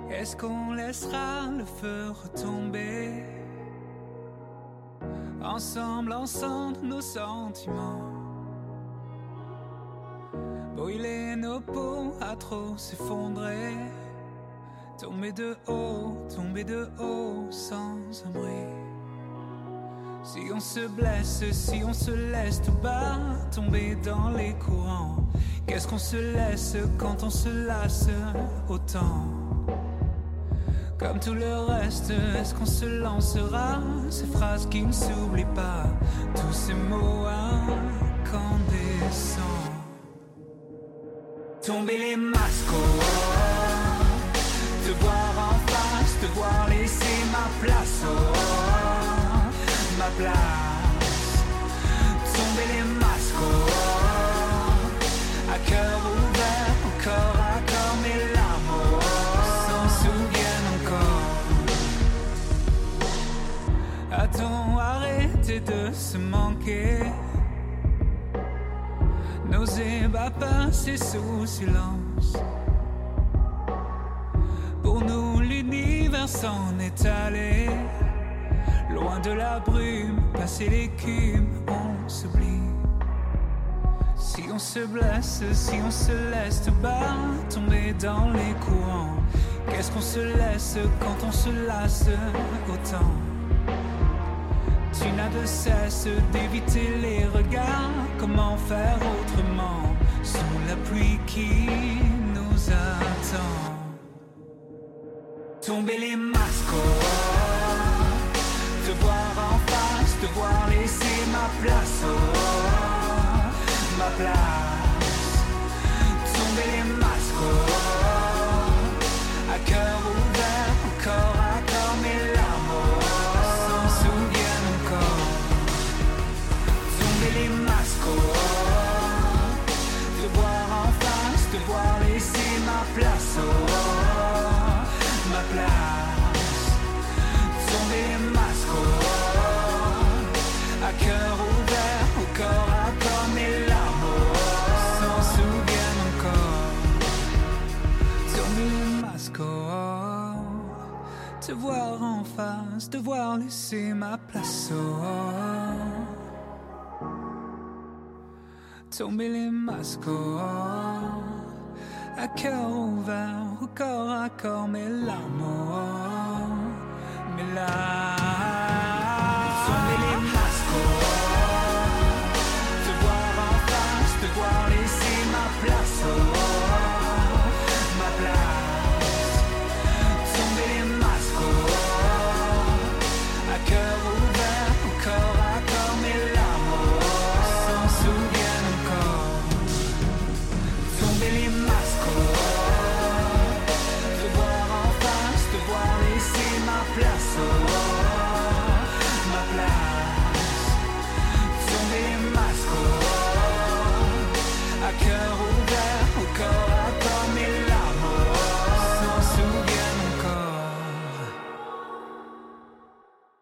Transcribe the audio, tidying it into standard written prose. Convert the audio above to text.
Est-ce qu'on laissera le feu retomber? Ensemble, ensemble, nos sentiments. Brûler nos peaux à trop s'effondrer. Tomber de haut sans abri. Si on se blesse, si on se laisse tout bas, tomber dans les courants. Qu'est-ce qu'on se laisse quand on se lasse autant? Comme tout le reste, est-ce qu'on se lancera ces phrases qui ne s'oublient pas, tous ces mots incandescents? Tomber les masques, te voir en face, te voir laisser ma place, ma place. Tomber les masques, à cœur ouvert, au corps à corps, mes larmes s'en souviennent encore. A-t-on arrêté de se manquer? Nos ébats passés sous silence. Pour nous l'univers s'en est allé. Loin de la brume, passer l'écume, on s'oublie. Si on se blesse, si on se laisse tout bas, tomber dans les courants. Qu'est-ce qu'on se laisse quand on se lasse autant? Tu n'as de cesse d'éviter les regards. Comment faire autrement sous la pluie qui nous attend? Tomber les masques, te voir en face, te voir laisser ma place, ma place. Tomber les masques, à cœur ouvert, au corps à corps, mes larmes s'en souviennent encore. Tomber les masques, te voir en face, te voir laisser ma place, ma place. Tomber les masques, à cœur ouvert, au corps à corps, mes larmes s'en souviennent encore. Tomber les masques, te voir en face, te voir laisser ma place. Tomber les masques, à cœur ouvert, au corps à corps, mes larmes, mes larmes.